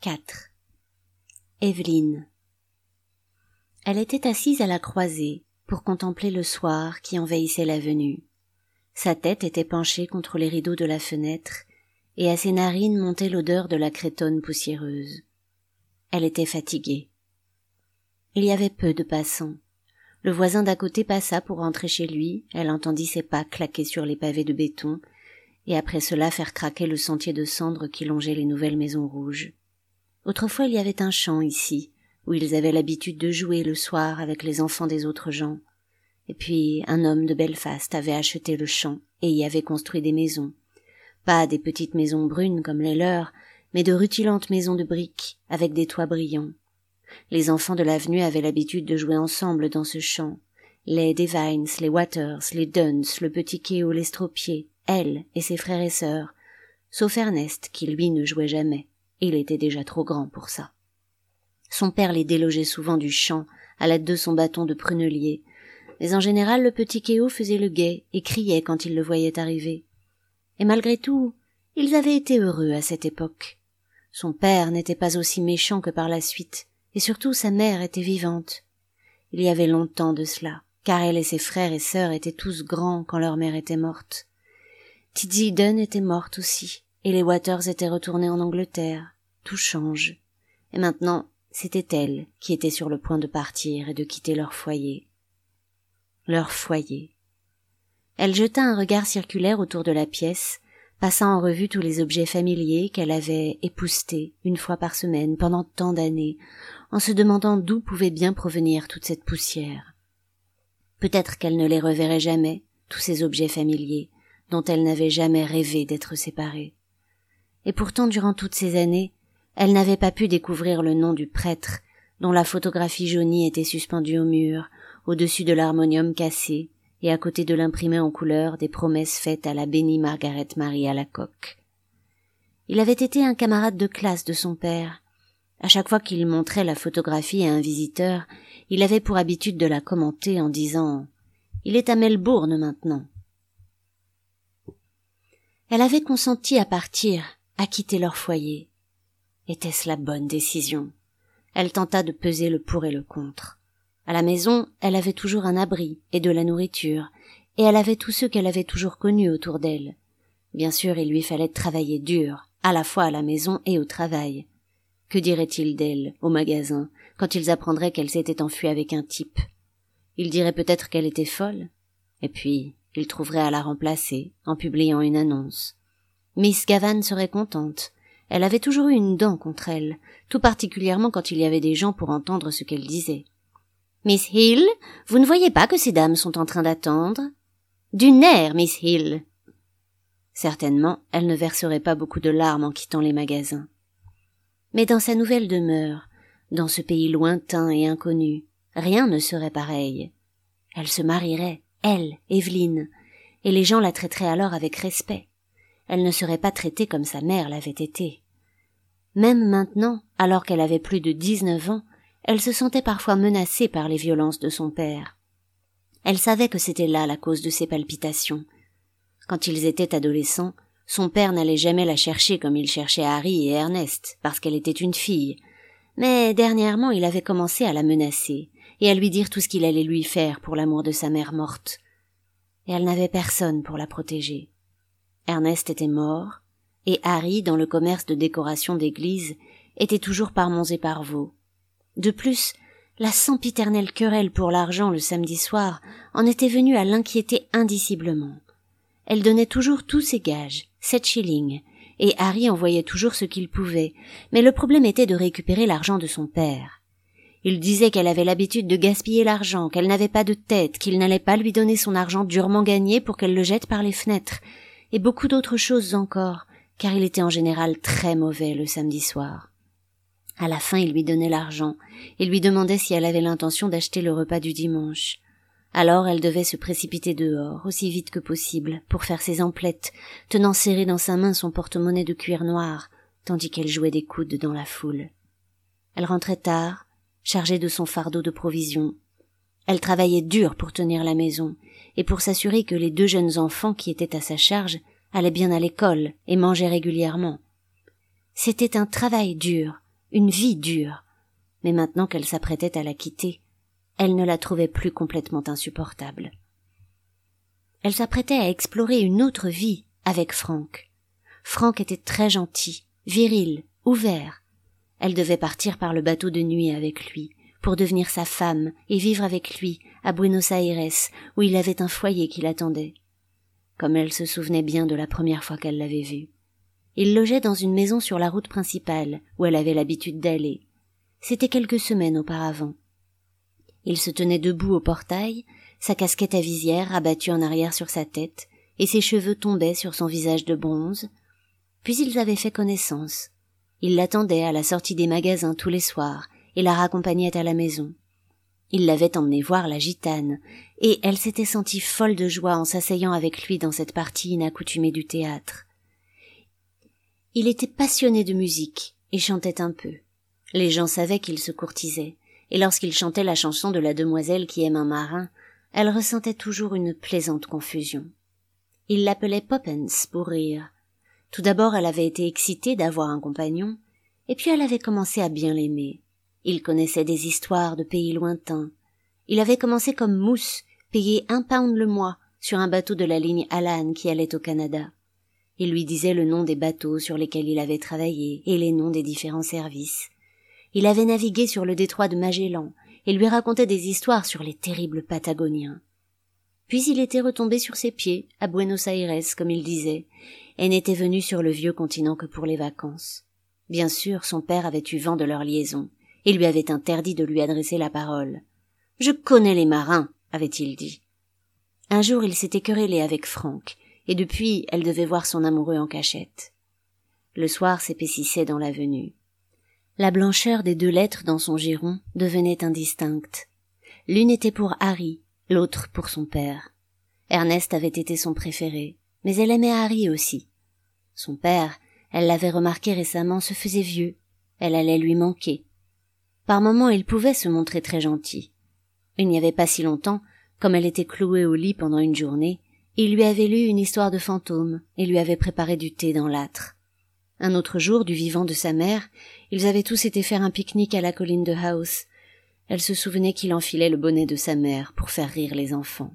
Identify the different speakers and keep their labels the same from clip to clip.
Speaker 1: 4. Evelyne. Elle était assise à la croisée pour contempler le soir qui envahissait l'avenue. Sa tête était penchée contre les rideaux de la fenêtre et à ses narines montait l'odeur de la cretonne poussiéreuse. Elle était fatiguée. Il y avait peu de passants. Le voisin d'à côté passa pour rentrer chez lui, elle entendit ses pas claquer sur les pavés de béton et après cela faire craquer le sentier de cendres qui longeait les nouvelles maisons rouges. Autrefois il y avait un champ ici, où ils avaient l'habitude de jouer le soir avec les enfants des autres gens. Et puis un homme de Belfast avait acheté le champ et y avait construit des maisons. Pas des petites maisons brunes comme les leurs, mais de rutilantes maisons de briques, avec des toits brillants. Les enfants de l'avenue avaient l'habitude de jouer ensemble dans ce champ. Les Devines, les Waters, les Duns, le petit Kéo l'Estropié, elle et ses frères et sœurs, sauf Ernest qui lui ne jouait jamais. Il était déjà trop grand pour ça. Son père les délogeait souvent du champ à l'aide de son bâton de prunellier, mais en général le petit Kéo faisait le guet et criait quand il le voyait arriver. Et malgré tout, ils avaient été heureux à cette époque. Son père n'était pas aussi méchant que par la suite, et surtout sa mère était vivante. Il y avait longtemps de cela, car elle et ses frères et sœurs étaient tous grands quand leur mère était morte. Tiddy Dunn était morte aussi, et les Waters étaient retournés en Angleterre. Tout change. Et maintenant, c'était elle qui était sur le point de partir et de quitter leur foyer. Leur foyer. Elle jeta un regard circulaire autour de la pièce, passant en revue tous les objets familiers qu'elle avait époussetés une fois par semaine pendant tant d'années, en se demandant d'où pouvait bien provenir toute cette poussière. Peut-être qu'elle ne les reverrait jamais, tous ces objets familiers, dont elle n'avait jamais rêvé d'être séparée. Et pourtant, durant toutes ces années, elle n'avait pas pu découvrir le nom du prêtre, dont la photographie jaunie était suspendue au mur, au-dessus de l'harmonium cassé, et à côté de l'imprimé en couleur des promesses faites à la bénie Margaret Marie Alacoque. Il avait été un camarade de classe de son père. À chaque fois qu'il montrait la photographie à un visiteur, il avait pour habitude de la commenter en disant « Il est à Melbourne maintenant ». Elle avait consenti à partir, à quitter leur foyer. Était-ce la bonne décision? Elle tenta de peser le pour et le contre. À la maison, elle avait toujours un abri et de la nourriture, et elle avait tous ceux qu'elle avait toujours connus autour d'elle. Bien sûr, il lui fallait travailler dur, à la fois à la maison et au travail. Que diraient-ils d'elle, au magasin, quand ils apprendraient qu'elle s'était enfuie avec un type? Ils diraient peut-être qu'elle était folle, et puis ils trouveraient à la remplacer, en publiant une annonce. Miss Gavan serait contente. Elle avait toujours eu une dent contre elle, tout particulièrement quand il y avait des gens pour entendre ce qu'elle disait. « Miss Hill, vous ne voyez pas que ces dames sont en train d'attendre? »« Du nerf, Miss Hill !» Certainement, elle ne verserait pas beaucoup de larmes en quittant les magasins. Mais dans sa nouvelle demeure, dans ce pays lointain et inconnu, rien ne serait pareil. Elle se marierait, elle, Evelyne, et les gens la traiteraient alors avec respect. Elle ne serait pas traitée comme sa mère l'avait été. Même maintenant, alors qu'elle avait plus de 19 ans, elle se sentait parfois menacée par les violences de son père. Elle savait que c'était là la cause de ses palpitations. Quand ils étaient adolescents, son père n'allait jamais la chercher comme il cherchait Harry et Ernest, parce qu'elle était une fille. Mais dernièrement, il avait commencé à la menacer et à lui dire tout ce qu'il allait lui faire pour l'amour de sa mère morte. Et elle n'avait personne pour la protéger. Ernest était mort, et Harry, dans le commerce de décoration d'église, était toujours par monts et par vaux. De plus, la sempiternelle querelle pour l'argent le samedi soir en était venue à l'inquiéter indiciblement. Elle donnait toujours tous ses gages, 7 shillings, et Harry envoyait toujours ce qu'il pouvait, mais le problème était de récupérer l'argent de son père. Il disait qu'elle avait l'habitude de gaspiller l'argent, qu'elle n'avait pas de tête, qu'il n'allait pas lui donner son argent durement gagné pour qu'elle le jette par les fenêtres, et beaucoup d'autres choses encore, car il était en général très mauvais le samedi soir. À la fin, il lui donnait l'argent, et lui demandait si elle avait l'intention d'acheter le repas du dimanche. Alors elle devait se précipiter dehors, aussi vite que possible, pour faire ses emplettes, tenant serré dans sa main son porte-monnaie de cuir noir, tandis qu'elle jouait des coudes dans la foule. Elle rentrait tard, chargée de son fardeau de provisions. Elle travaillait dur pour tenir la maison, et pour s'assurer que les 2 jeunes enfants qui étaient à sa charge allaient bien à l'école et mangeaient régulièrement. C'était un travail dur, une vie dure. Mais maintenant qu'elle s'apprêtait à la quitter, elle ne la trouvait plus complètement insupportable. Elle s'apprêtait à explorer une autre vie avec Frank. Frank était très gentil, viril, ouvert. Elle devait partir par le bateau de nuit avec lui, pour devenir sa femme et vivre avec lui à Buenos Aires, où il avait un foyer qui l'attendait. Comme elle se souvenait bien de la première fois qu'elle l'avait vu. Il logeait dans une maison sur la route principale, où elle avait l'habitude d'aller. C'était quelques semaines auparavant. Il se tenait debout au portail, sa casquette à visière rabattue en arrière sur sa tête, et ses cheveux tombaient sur son visage de bronze. Puis ils avaient fait connaissance. Il l'attendait à la sortie des magasins tous les soirs, et la raccompagnait à la maison. Il l'avait emmenée voir la gitane, et elle s'était sentie folle de joie en s'asseyant avec lui dans cette partie inaccoutumée du théâtre. Il était passionné de musique, et chantait un peu. Les gens savaient qu'il se courtisait, et lorsqu'il chantait la chanson de la demoiselle qui aime un marin, elle ressentait toujours une plaisante confusion. Il l'appelait Poppens pour rire. Tout d'abord, elle avait été excitée d'avoir un compagnon, et puis elle avait commencé à bien l'aimer. Il connaissait des histoires de pays lointains. Il avait commencé comme mousse, payé 1 pound le mois, sur un bateau de la ligne Alan qui allait au Canada. Il lui disait le nom des bateaux sur lesquels il avait travaillé et les noms des différents services. Il avait navigué sur le détroit de Magellan et lui racontait des histoires sur les terribles Patagoniens. Puis il était retombé sur ses pieds, à Buenos Aires, comme il disait, et n'était venu sur le vieux continent que pour les vacances. Bien sûr, son père avait eu vent de leur liaison, et lui avait interdit de lui adresser la parole. « Je connais les marins », avait-il dit. Un jour, il s'était querellé avec Frank, et depuis, elle devait voir son amoureux en cachette. Le soir s'épaississait dans l'avenue. La blancheur des 2 lettres dans son giron devenait indistincte. L'une était pour Harry, l'autre pour son père. Ernest avait été son préféré, mais elle aimait Harry aussi. Son père, elle l'avait remarqué récemment, se faisait vieux. Elle allait lui manquer. Par moments, il pouvait se montrer très gentil. Il n'y avait pas si longtemps, comme elle était clouée au lit pendant une journée, il lui avait lu une histoire de fantôme et lui avait préparé du thé dans l'âtre. Un autre jour, du vivant de sa mère, ils avaient tous été faire un pique-nique à la colline de House. Elle se souvenait qu'il enfilait le bonnet de sa mère pour faire rire les enfants.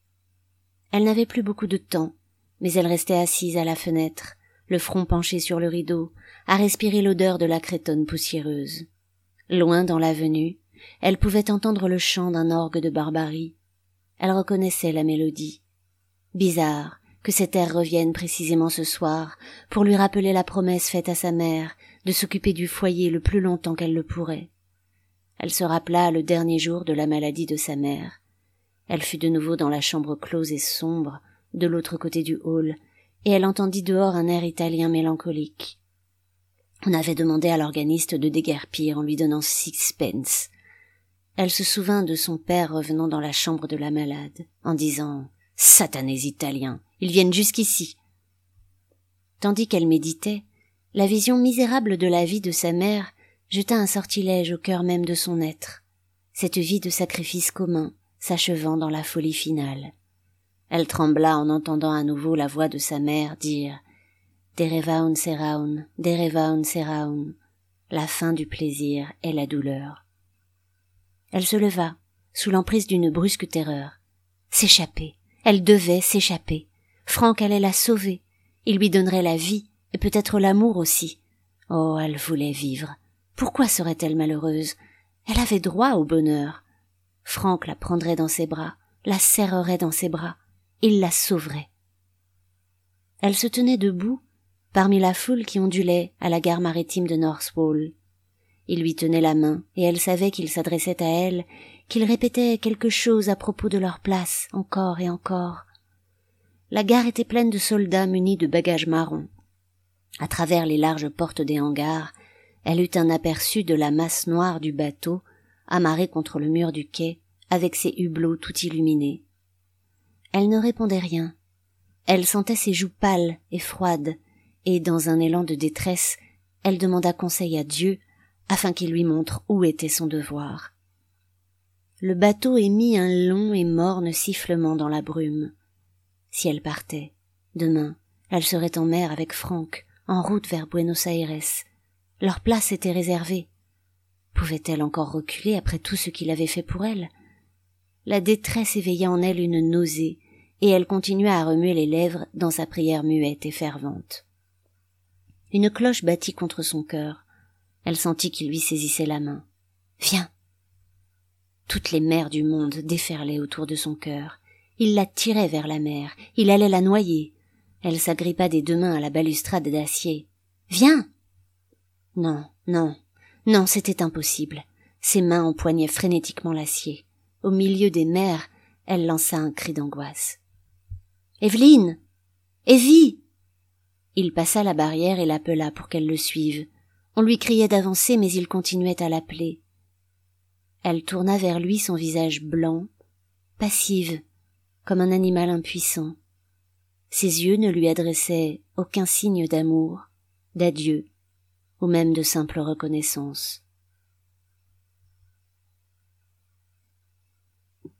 Speaker 1: Elle n'avait plus beaucoup de temps, mais elle restait assise à la fenêtre, le front penché sur le rideau, à respirer l'odeur de la cretonne poussiéreuse. Loin dans l'avenue, elle pouvait entendre le chant d'un orgue de Barbarie. Elle reconnaissait la mélodie. Bizarre que cet air revienne précisément ce soir pour lui rappeler la promesse faite à sa mère de s'occuper du foyer le plus longtemps qu'elle le pourrait. Elle se rappela le dernier jour de la maladie de sa mère. Elle fut de nouveau dans la chambre close et sombre, de l'autre côté du hall, et elle entendit dehors un air italien mélancolique. On avait demandé à l'organiste de déguerpir en lui donnant 6 pence. Elle se souvint de son père revenant dans la chambre de la malade, en disant « Satanés italiens, ils viennent jusqu'ici !» Tandis qu'elle méditait, la vision misérable de la vie de sa mère jeta un sortilège au cœur même de son être, cette vie de sacrifice commun, s'achevant dans la folie finale. Elle trembla en entendant à nouveau la voix de sa mère dire « Derevaun seraun, derevaun seraun » la fin du plaisir est la douleur. Elle se leva, sous l'emprise d'une brusque terreur. S'échapper. Elle devait s'échapper. Frank allait la sauver. Il lui donnerait la vie, et peut-être l'amour aussi. Oh, elle voulait vivre. Pourquoi serait-elle malheureuse? Elle avait droit au bonheur. Frank la prendrait dans ses bras, la serrerait dans ses bras. Il la sauverait. Elle se tenait debout, parmi la foule qui ondulait à la gare maritime de North Wall. Il lui tenait la main, et elle savait qu'il s'adressait à elle, qu'il répétait quelque chose à propos de leur place, encore et encore. La gare était pleine de soldats munis de bagages marrons. À travers les larges portes des hangars, elle eut un aperçu de la masse noire du bateau, amarré contre le mur du quai, avec ses hublots tout illuminés. Elle ne répondait rien. Elle sentait ses joues pâles et froides, et dans un élan de détresse, elle demanda conseil à Dieu, afin qu'il lui montre où était son devoir. Le bateau émit un long et morne sifflement dans la brume. Si elle partait, demain, elle serait en mer avec Frank, en route vers Buenos Aires. Leur place était réservée. Pouvait-elle encore reculer après tout ce qu'il avait fait pour elle? La détresse éveilla en elle une nausée, et elle continua à remuer les lèvres dans sa prière muette et fervente. Une cloche battit contre son cœur. Elle sentit qu'il lui saisissait la main. « Viens !» Toutes les mers du monde déferlaient autour de son cœur. Il la tirait vers la mer, il allait la noyer. Elle s'agrippa des deux mains à la balustrade d'acier. « Viens !» Non, non, non, c'était impossible. Ses mains empoignaient frénétiquement l'acier. Au milieu des mers, elle lança un cri d'angoisse. « Évelyne! Evie !» Il passa la barrière et l'appela pour qu'elle le suive. On lui criait d'avancer, mais il continuait à l'appeler. Elle tourna vers lui son visage blanc, passive, comme un animal impuissant. Ses yeux ne lui adressaient aucun signe d'amour, d'adieu, ou même de simple reconnaissance.